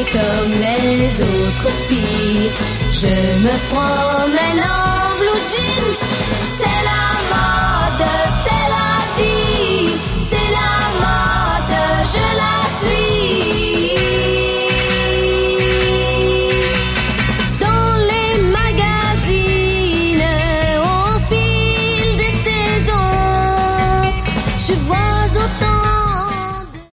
comme les autres filles. Je me promène en blue jean